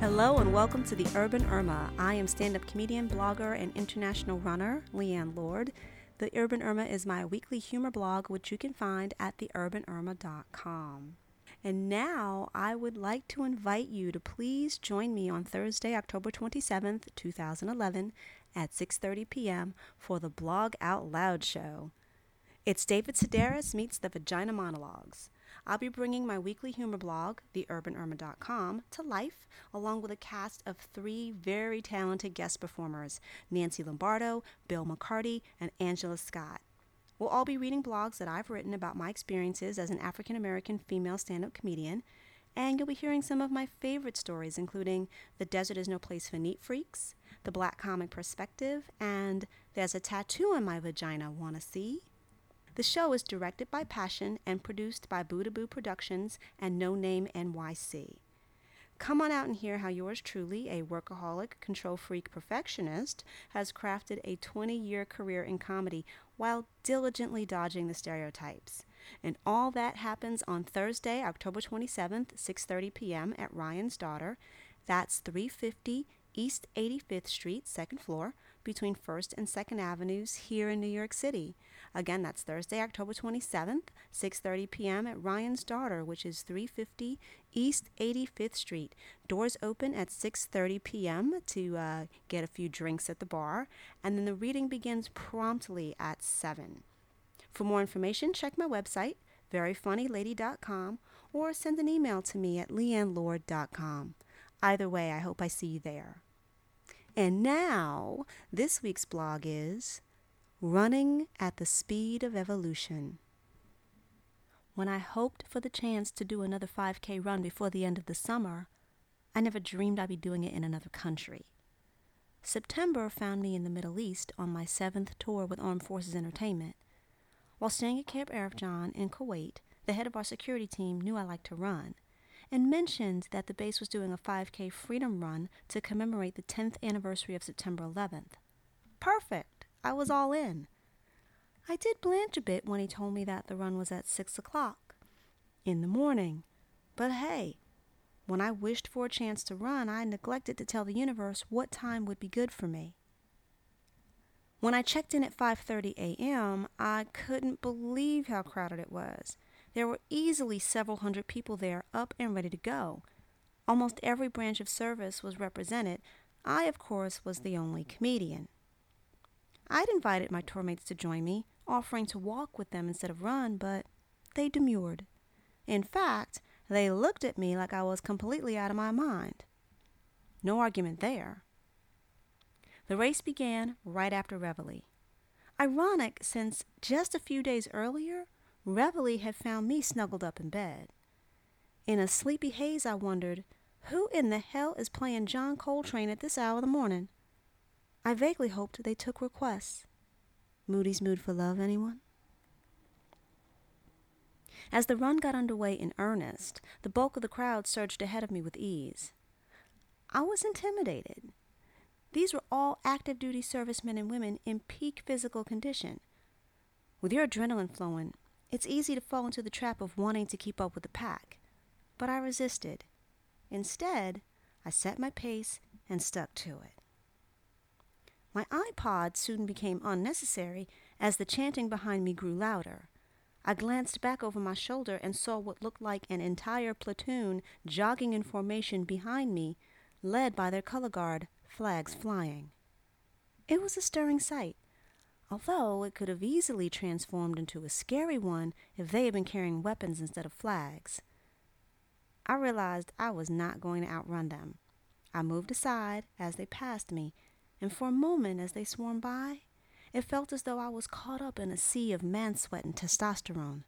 Hello and welcome to the Urban Irma. I am stand-up comedian, blogger, and international runner, Leanne Lord. The Urban Irma is my weekly humor blog, which you can find at theurbanirma.com. And now I would like to invite you to please join me on Thursday, October 27th, 2011 at 6:30 p.m. for the Blog Out Loud show. It's David Sedaris meets the Vagina Monologues. I'll be bringing my weekly humor blog, theurbanirma.com, to life, along with a cast of 3 very talented guest performers, Nancy Lombardo, Bill McCarty, and Angela Scott. We'll all be reading blogs that I've written about my experiences as an African-American female stand-up comedian, and you'll be hearing some of my favorite stories, including The Desert is No Place for Neat Freaks, The Black Comic Perspective, and There's a Tattoo on My Vagina, Wanna See? The show is directed by Passion and produced by Boo to Boo Productions and No Name NYC. Come on out and hear how yours truly, a workaholic, control freak perfectionist, has crafted a 20-year career in comedy while diligently dodging the stereotypes. And all that happens on Thursday, October 27th, 6:30 p.m. at Ryan's Daughter. That's 350 East 85th Street, 2nd floor, between 1st and 2nd Avenues here in New York City. Again, that's Thursday, October 27th, 6:30 p.m. at Ryan's Daughter, which is 350 East 85th Street. Doors open at 6:30 p.m. to get a few drinks at the bar, and then the reading begins promptly at 7. For more information, check my website, veryfunnylady.com, or send an email to me at leannelord.com. Either way, I hope I see you there. And now, this week's blog is Running at the Speed of Evolution. When I hoped for the chance to do another 5K run before the end of the summer, I never dreamed I'd be doing it in another country. September found me in the Middle East on my 7th tour with Armed Forces Entertainment. While staying at Camp Arifjan in Kuwait, the head of our security team knew I liked to run and mentioned that the base was doing a 5K freedom run to commemorate the 10th anniversary of September 11th. Perfect! I was all in. I did blanch a bit when he told me that the run was at 6 o'clock in the morning. But hey, when I wished for a chance to run, I neglected to tell the universe what time would be good for me. When I checked in at 5:30 a.m., I couldn't believe how crowded it was. There were easily several hundred people there, up and ready to go. Almost every branch of service was represented. I, of course, was the only comedian. I'd invited my tour mates to join me, offering to walk with them instead of run, but they demurred. In fact, they looked at me like I was completely out of my mind. No argument there. The race began right after Reveille. Ironic, since just a few days earlier, Reveille had found me snuggled up in bed. In a sleepy haze, I wondered, who in the hell is playing John Coltrane at this hour of the morning? I vaguely hoped they took requests. Moody's Mood for Love, anyone? As the run got underway in earnest, the bulk of the crowd surged ahead of me with ease. I was intimidated. These were all active duty servicemen and women in peak physical condition. With your adrenaline flowing, it's easy to fall into the trap of wanting to keep up with the pack. But I resisted. Instead, I set my pace and stuck to it. My iPod soon became unnecessary as the chanting behind me grew louder. I glanced back over my shoulder and saw what looked like an entire platoon jogging in formation behind me, led by their color guard, flags flying. It was a stirring sight, although it could have easily transformed into a scary one if they had been carrying weapons instead of flags. I realized I was not going to outrun them. I moved aside as they passed me, and for a moment as they swarmed by, it felt as though I was caught up in a sea of man-sweat and testosterone.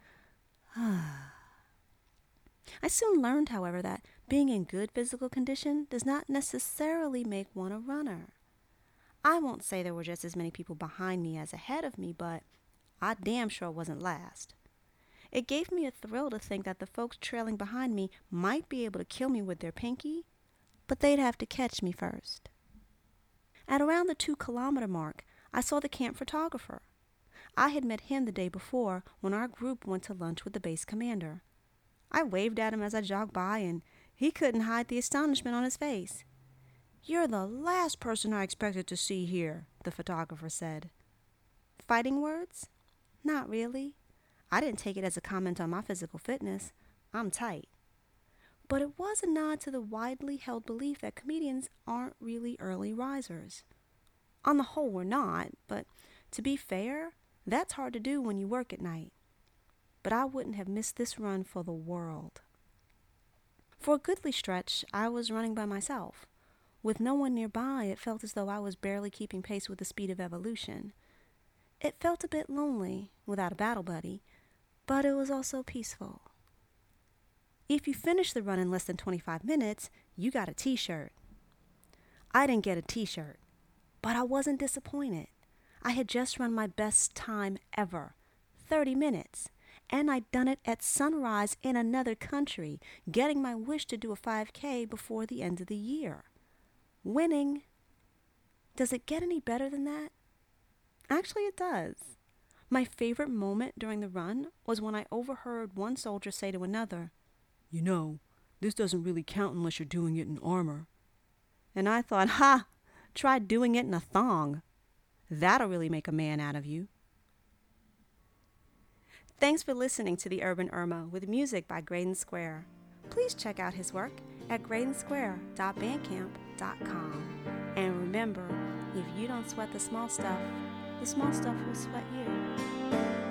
I soon learned, however, that being in good physical condition does not necessarily make one a runner. I won't say there were just as many people behind me as ahead of me, but I damn sure wasn't last. It gave me a thrill to think that the folks trailing behind me might be able to kill me with their pinky, but they'd have to catch me first. At around the 2-kilometer mark, I saw the camp photographer. I had met him the day before when our group went to lunch with the base commander. I waved at him as I jogged by, and He couldn't hide the astonishment on his face. "You're the last person I expected to see here," the photographer said. Fighting words? Not really. I didn't take it as a comment on my physical fitness. I'm tight. But it was a nod to the widely held belief that comedians aren't really early risers. On the whole, we're not, but to be fair, that's hard to do when you work at night. But I wouldn't have missed this run for the world. For a goodly stretch, I was running by myself. With no one nearby, it felt as though I was barely keeping pace with the speed of evolution. It felt a bit lonely, without a battle buddy, but it was also peaceful. If you finished the run in less than 25 minutes, you got a t-shirt. I didn't get a t-shirt, but I wasn't disappointed. I had just run my best time ever, 30 minutes, and I'd done it at sunrise in another country, getting my wish to do a 5K before the end of the year. Winning. Does it get any better than that? Actually, it does. My favorite moment during the run was when I overheard one soldier say to another, "You know, this doesn't really count unless you're doing it in armor." And I thought, ha, try doing it in a thong. That'll really make a man out of you. Thanks for listening to The Urban Irma with music by Graydon Square. Please check out his work at graydonsquare.bandcamp.com. And remember, if you don't sweat the small stuff will sweat you.